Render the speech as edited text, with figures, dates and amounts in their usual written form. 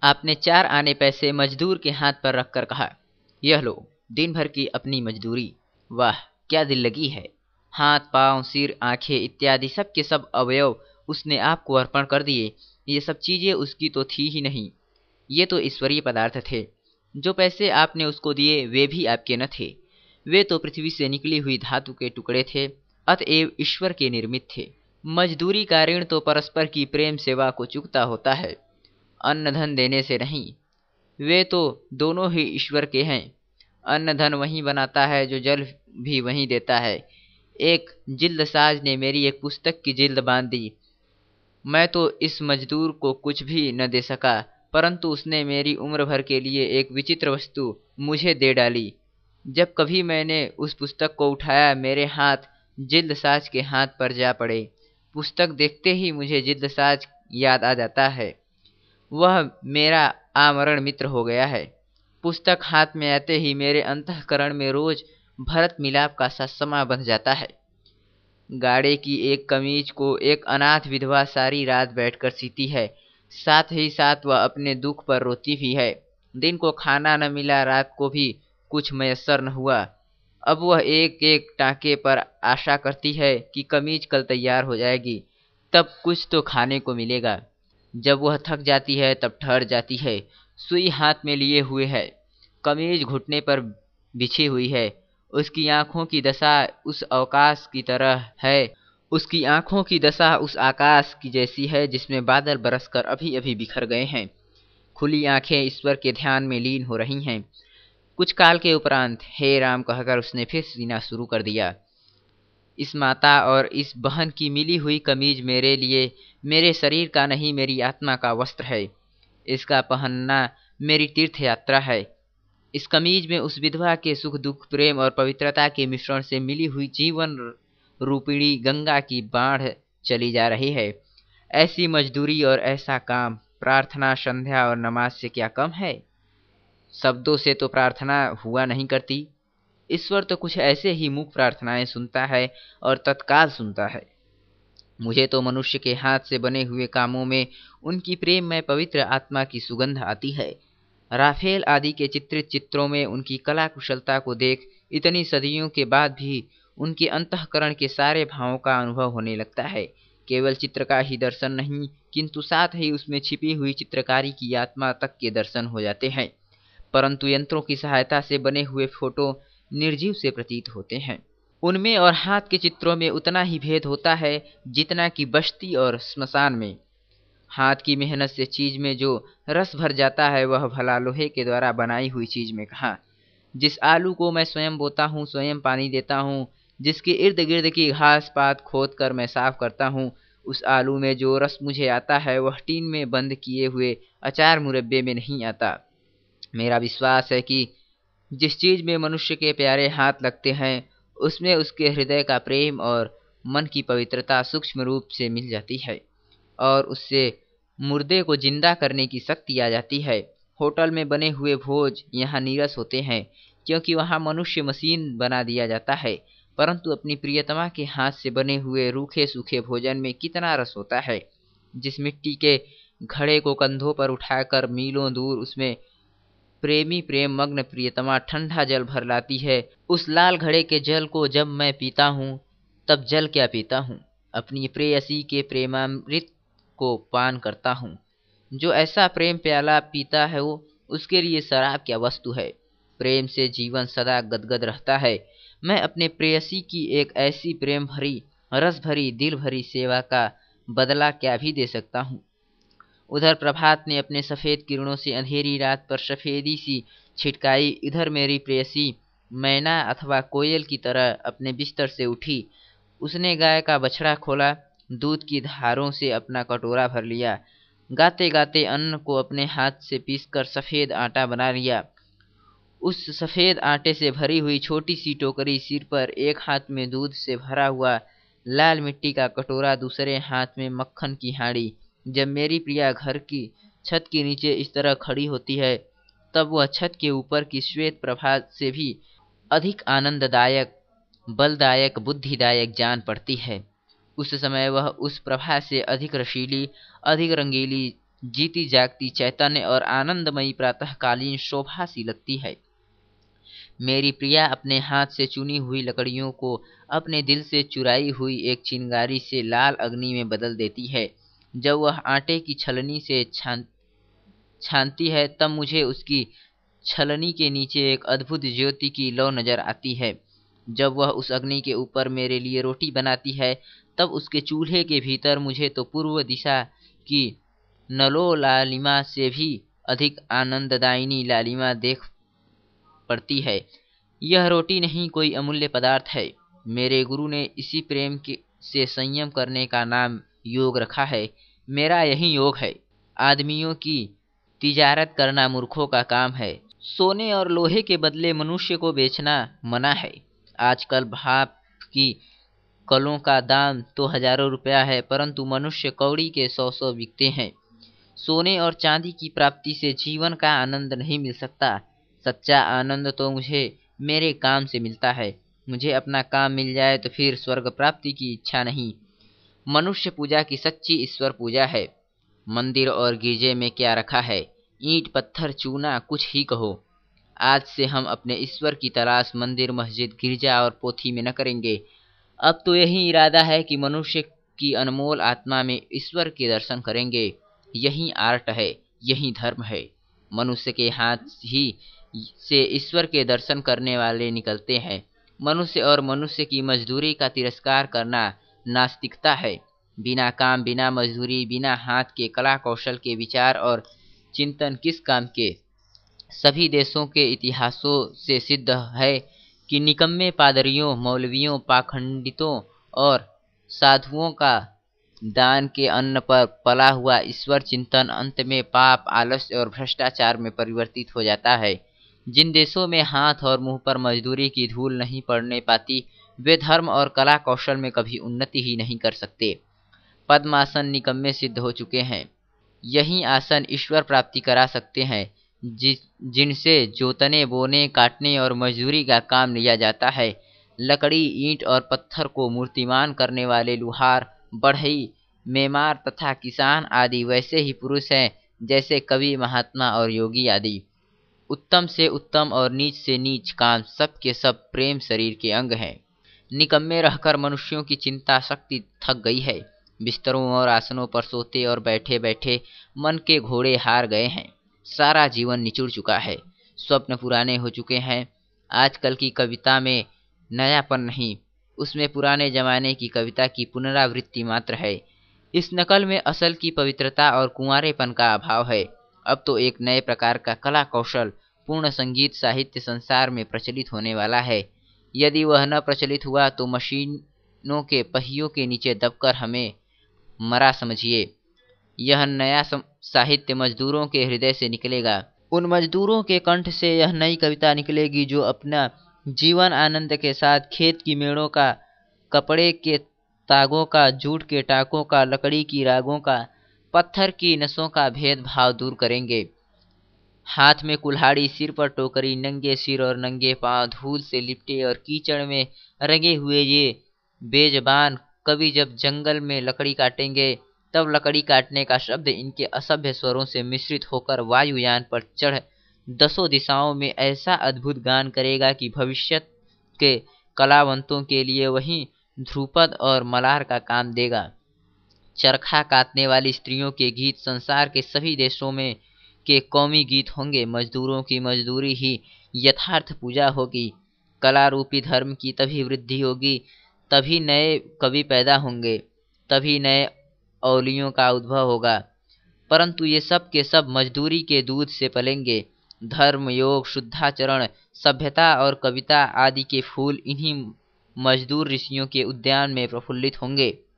आपने 4 आने पैसे मजदूर के हाथ पर रखकर कहा, यह लो, दिन भर की अपनी मजदूरी। वाह, क्या दिल लगी है। हाथ, पाँव, सिर, आंखें इत्यादि सब के सब अवयव उसने आपको अर्पण कर दिए। ये सब चीजें उसकी तो थी ही नहीं, ये तो ईश्वरीय पदार्थ थे। जो पैसे आपने उसको दिए वे भी आपके न थे, वे तो पृथ्वी से निकली हुई धातु के टुकड़े थे, अतएव ईश्वर के निर्मित थे। मजदूरी का ऋण तो परस्पर की प्रेम सेवा को चुकता होता है, अन्न धन देने से नहीं। वे तो दोनों ही ईश्वर के हैं। अन्न धन वही बनाता है जो जल भी वही देता है। एक जिल्दसाज ने मेरी एक पुस्तक की जिल्द बांध दी। मैं तो इस मजदूर को कुछ भी न दे सका, परंतु उसने मेरी उम्र भर के लिए एक विचित्र वस्तु मुझे दे डाली। जब कभी मैंने उस पुस्तक को उठाया, मेरे हाथ जिल्दसाज के हाथ पर जा पड़े। पुस्तक देखते ही मुझे जिल्दसाज याद आ जाता है। वह मेरा आमरण मित्र हो गया है। पुस्तक हाथ में आते ही मेरे अंतःकरण में रोज भरत मिलाप का सा समा बंध जाता है। गाड़े की एक कमीज को एक अनाथ विधवा सारी रात बैठकर सीती है, साथ ही साथ वह अपने दुख पर रोती भी है। दिन को खाना न मिला, रात को भी कुछ मयस्सर न हुआ। अब वह एक एक टाँके पर आशा करती है कि कमीज कल तैयार हो जाएगी, तब कुछ तो खाने को मिलेगा। जब वह थक जाती है तब ठहर जाती है, सुई हाथ में लिए हुए है, कमीज घुटने पर बिछी हुई है। उसकी आंखों की दशा उस आकाश की तरह है, उसकी आंखों की दशा उस आकाश की जैसी है जिसमें बादल बरसकर अभी अभी बिखर गए हैं। खुली आंखें ईश्वर के ध्यान में लीन हो रही हैं। कुछ काल के उपरांत हे राम कहकर उसने फिर सीना शुरू कर दिया। इस माता और इस बहन की मिली हुई कमीज मेरे लिए मेरे शरीर का नहीं, मेरी आत्मा का वस्त्र है। इसका पहनना मेरी तीर्थ यात्रा है। इस कमीज में उस विधवा के सुख दुख, प्रेम और पवित्रता के मिश्रण से मिली हुई जीवन रूपिणी गंगा की बाढ़ चली जा रही है। ऐसी मजदूरी और ऐसा काम प्रार्थना, संध्या और नमाज से क्या कम है। शब्दों से तो प्रार्थना हुआ नहीं करती, ईश्वर तो कुछ ऐसे ही मूक प्रार्थनाएं सुनता है और तत्काल सुनता है। मुझे तो मनुष्य के हाथ से बने हुए कामों में उनकी प्रेम में पवित्र आत्मा की सुगंध आती है। राफेल आदि के चित्रित चित्रों में उनकी कला कुशलता को देख इतनी सदियों के बाद भी उनके अंतःकरण के सारे भावों का अनुभव होने लगता है। केवल चित्र का ही दर्शन नहीं, किंतु साथ ही उसमें छिपी हुई चित्रकारी की आत्मा तक के दर्शन हो जाते हैं। परंतु यंत्रों की सहायता से बने हुए फोटो निर्जीव से प्रतीत होते हैं। उनमें और हाथ के चित्रों में उतना ही भेद होता है जितना कि बस्ती और स्मशान में। हाथ की मेहनत से चीज में जो रस भर जाता है, वह भला लोहे के द्वारा बनाई हुई चीज में कहाँ। जिस आलू को मैं स्वयं बोता हूँ, स्वयं पानी देता हूँ, जिसके इर्द गिर्द की घास पात खोद कर मैं साफ करता हूँ, उस आलू में जो रस मुझे आता है वह टीन में बंद किए हुए अचार मुरब्बे में नहीं आता। मेरा विश्वास है कि जिस चीज में मनुष्य के प्यारे हाथ लगते हैं, उसमें उसके हृदय का प्रेम और मन की पवित्रता सूक्ष्म रूप से मिल जाती है और उससे मुर्दे को जिंदा करने की शक्ति आ जाती है। होटल में बने हुए भोज यहाँ नीरस होते हैं, क्योंकि वहाँ मनुष्य मशीन बना दिया जाता है, परंतु अपनी प्रियतमा के हाथ से बने हुए रूखे सूखे भोजन में कितना रस होता है। जिस मिट्टी के घड़े को कंधों पर उठाकर मीलों दूर उसमें प्रेमी प्रेम मग्न प्रियतमा ठंडा जल भर लाती है, उस लाल घड़े के जल को जब मैं पीता हूँ तब जल क्या पीता हूँ, अपनी प्रेयसी के प्रेमामृत को पान करता हूँ। जो ऐसा प्रेम प्याला पीता है वो उसके लिए शराब क्या वस्तु है। प्रेम से जीवन सदा गदगद रहता है। मैं अपने प्रेयसी की एक ऐसी प्रेम भरी, रस भरी, दिल भरी सेवा का बदला क्या भी दे सकता हूँ। उधर प्रभात ने अपने सफेद किरणों से अंधेरी रात पर सफेदी सी छिटकाई। इधर मेरी प्रेयसी मैना अथवा कोयल की तरह अपने बिस्तर से उठी। उसने गाय का बछड़ा खोला, दूध की धारों से अपना कटोरा भर लिया, गाते गाते अन्न को अपने हाथ से पीसकर सफेद आटा बना लिया। उस सफेद आटे से भरी हुई छोटी सी टोकरी सिर पर, एक हाथ में दूध से भरा हुआ लाल मिट्टी का कटोरा, दूसरे हाथ में मक्खन की हांडी। जब मेरी प्रिया घर की छत के नीचे इस तरह खड़ी होती है, तब वह छत के ऊपर की श्वेत प्रभा से भी अधिक आनंददायक, बलदायक, बुद्धिदायक जान पड़ती है। उस समय वह उस प्रभा से अधिक रसीली, अधिक रंगीली जीती जागती चैतन्य और आनंदमयी प्रातःकालीन शोभा सी लगती है। मेरी प्रिया अपने हाथ से चुनी हुई लकड़ियों को अपने दिल से चुराई हुई एक चिंगारी से लाल अग्नि में बदल देती है। जब वह आटे की छलनी से छानती है तब मुझे उसकी छलनी के नीचे एक अद्भुत ज्योति की लौ नजर आती है। जब वह उस अग्नि के ऊपर मेरे लिए रोटी बनाती है तब उसके चूल्हे के भीतर मुझे तो पूर्व दिशा की नलो लालिमा से भी अधिक आनंददायिनी लालिमा देख पड़ती है। यह रोटी नहीं, कोई अमूल्य पदार्थ है। मेरे गुरु ने इसी प्रेम के से संयम करने का नाम योग रखा है। मेरा यही योग है। आदमियों की तिजारत करना मूर्खों का काम है। सोने और लोहे के बदले मनुष्य को बेचना मना है। आजकल भाप की कलों का दाम तो हजारों रुपया है, परंतु मनुष्य कौड़ी के 100 बिकते हैं। सोने और चांदी की प्राप्ति से जीवन का आनंद नहीं मिल सकता। सच्चा आनंद तो मुझे मेरे काम से मिलता है। मुझे अपना काम मिल जाए तो फिर स्वर्ग प्राप्ति की इच्छा नहीं। मनुष्य पूजा की सच्ची ईश्वर पूजा है। मंदिर और गिरजे में क्या रखा है? ईंट पत्थर चूना कुछ ही कहो। आज से हम अपने ईश्वर की तलाश मंदिर मस्जिद गिरजा और पोथी में न करेंगे। अब तो यही इरादा है कि मनुष्य की अनमोल आत्मा में ईश्वर के दर्शन करेंगे। यही आर्ट है, यही धर्म है। मनुष्य के हाथ ही से ईश्वर के दर्शन करने वाले निकलते हैं। मनुष्य और मनुष्य की मजदूरी का तिरस्कार करना नास्तिकता है। बिना काम, बिना मजदूरी, बिना हाथ के कला कौशल के विचार और चिंतन किस काम के? सभी देशों के इतिहासों से सिद्ध है कि निकम्मे पादरियों, मौलवियों, पाखंडितों और साधुओं का दान के अन्न पर पला हुआ ईश्वर चिंतन अंत में पाप, आलस्य और भ्रष्टाचार में परिवर्तित हो जाता है। जिन देशों में हाथ और मुंह पर मजदूरी की धूल नहीं पड़ने पाती, वे धर्म और कला कौशल में कभी उन्नति ही नहीं कर सकते। पद्मासन निकम्मे सिद्ध हो चुके हैं। यही आसन ईश्वर प्राप्ति करा सकते हैं। जिनसे जोतने, बोने, काटने और मजदूरी का काम लिया जाता है। लकड़ी, ईंट और पत्थर को मूर्तिमान करने वाले लुहार, बढ़ई, मेमार तथा किसान आदि वैसे ही पुरुष हैं जैसे कवि, महात्मा और योगी आदि। उत्तम से उत्तम और नीच से नीच काम सब के सब प्रेम शरीर के अंग हैं। निकम्मे रहकर मनुष्यों की चिंता शक्ति थक गई है। बिस्तरों और आसनों पर सोते और बैठे बैठे मन के घोड़े हार गए हैं। सारा जीवन निचुड़ चुका है। स्वप्न पुराने हो चुके हैं। आजकल की कविता में नयापन नहीं, उसमें पुराने जमाने की कविता की पुनरावृत्ति मात्र है। इस नकल में असल की पवित्रता और कुंवारेपन का अभाव है। अब तो एक नए प्रकार का कला कौशल, पूर्ण संगीत साहित्य संसार में प्रचलित होने वाला है। यदि वह न प्रचलित हुआ तो मशीनों के पहियों के नीचे दबकर हमें मरा समझिए। यह नया साहित्य मजदूरों के हृदय से निकलेगा। उन मजदूरों के कंठ से यह नई कविता निकलेगी जो अपना जीवन आनंद के साथ खेत की मेड़ों का, कपड़े के तागों का, जूट के टाकों का, लकड़ी की रागों का, पत्थर की नसों का भेदभाव दूर करेंगे। हाथ में कुल्हाड़ी, सिर पर टोकरी, नंगे सिर और नंगे पांव, धूल से लिपटे और कीचड़ में रंगे हुए ये बेजबान कवि जब जंगल में लकड़ी काटेंगे तब लकड़ी काटने का शब्द इनके असभ्य स्वरों से मिश्रित होकर वायुयान पर चढ़ दसों दिशाओं में ऐसा अद्भुत गान करेगा कि भविष्य के कलावंतों के लिए वही ध्रुपद और मलार का काम देगा। चरखा काटने वाली स्त्रियों के गीत संसार के सभी देशों में के कौमी गीत होंगे। मजदूरों की मजदूरी ही यथार्थ पूजा होगी। कला रूपी धर्म की तभी वृद्धि होगी, तभी नए कवि पैदा होंगे, तभी नए औलियों का उद्भव होगा। परंतु ये सब के सब मजदूरी के दूध से पलेंगे। धर्म, योग, शुद्धाचरण, सभ्यता और कविता आदि के फूल इन्हीं मजदूर ऋषियों के उद्यान में प्रफुल्लित होंगे।